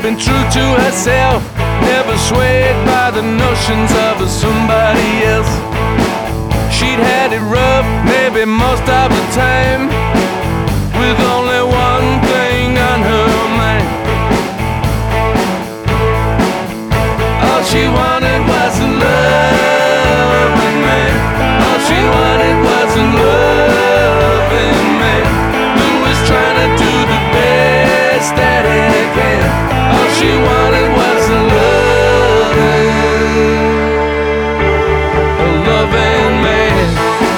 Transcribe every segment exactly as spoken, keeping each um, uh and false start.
been true to herself, never swayed by the notions of somebody else. She'd had it rough, maybe most of the time, with only one thing on her mind. All she wanted was a loving man. All she wanted was a loving man who was trying to do the best that he can. All she wanted was a loving, a loving man.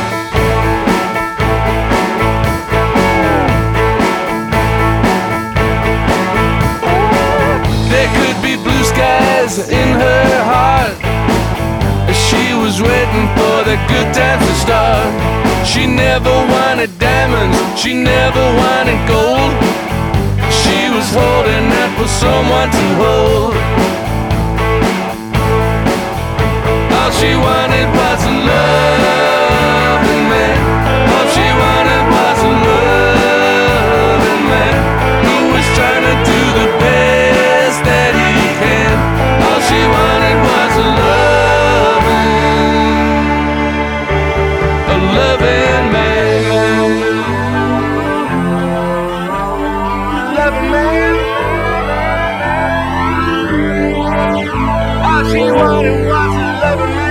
There could be blue skies in her heart as she was waiting for the good times to start. She never wanted diamonds, she never wanted gold. She was holding out for someone to hold. All she wanted was a loving man. All she wanted was a loving man who was trying to do the best that he can. All she wanted was a loving, a loving man. Loving man. All she wanted was a loving man.